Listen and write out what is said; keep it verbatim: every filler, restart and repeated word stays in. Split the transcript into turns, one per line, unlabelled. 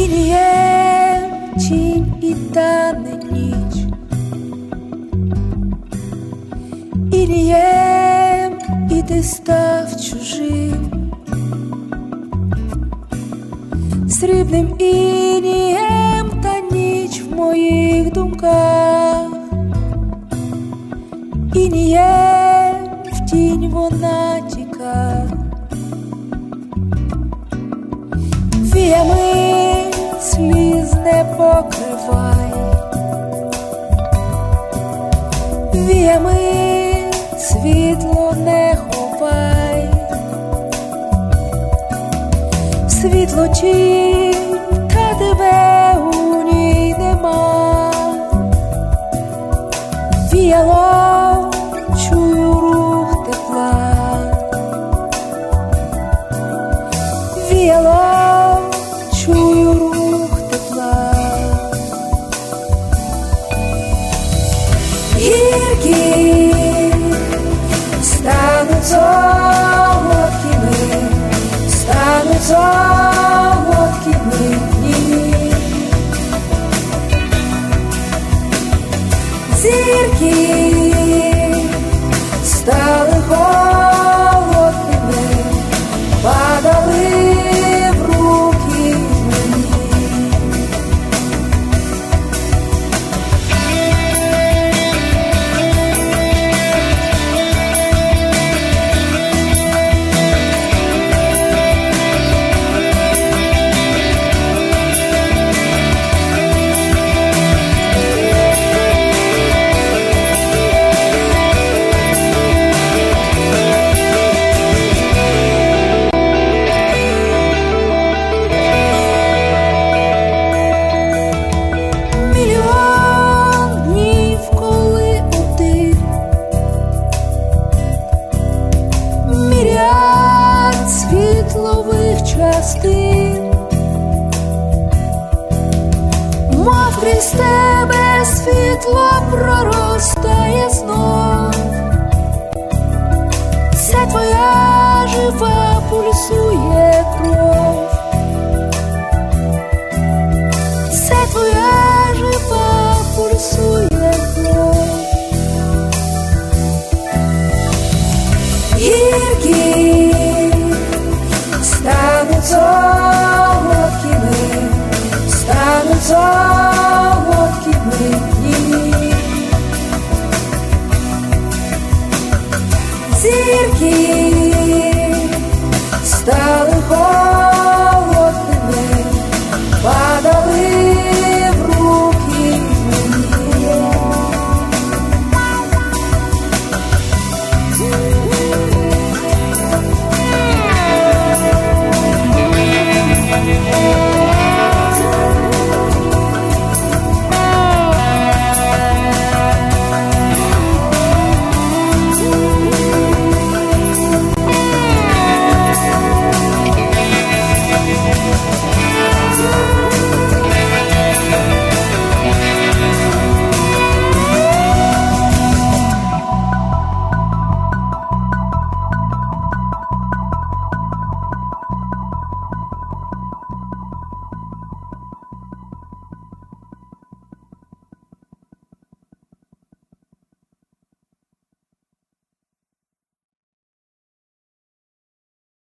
Ініє тінь і тане ніч, Інієм і ти став чужим, срібним інієм та ніч в моїх думках, Інієм в тінь вона тіка. Віями сліз не покривай, віями світло не ховай, світло тінь, та тебе у ній нема. Віяло, чую рух тепла, віяло, чую рух тепла. Гіркі стануть солодкими, стануть солодкими дні. Зірки стали холодними, падали в руки мені. Частин, мов крізь тебе світло проростає знов. Це твоя жива пульсує кров, це твоя жива пульсує кров. Гіркі стануть солодкими, стануть солодкими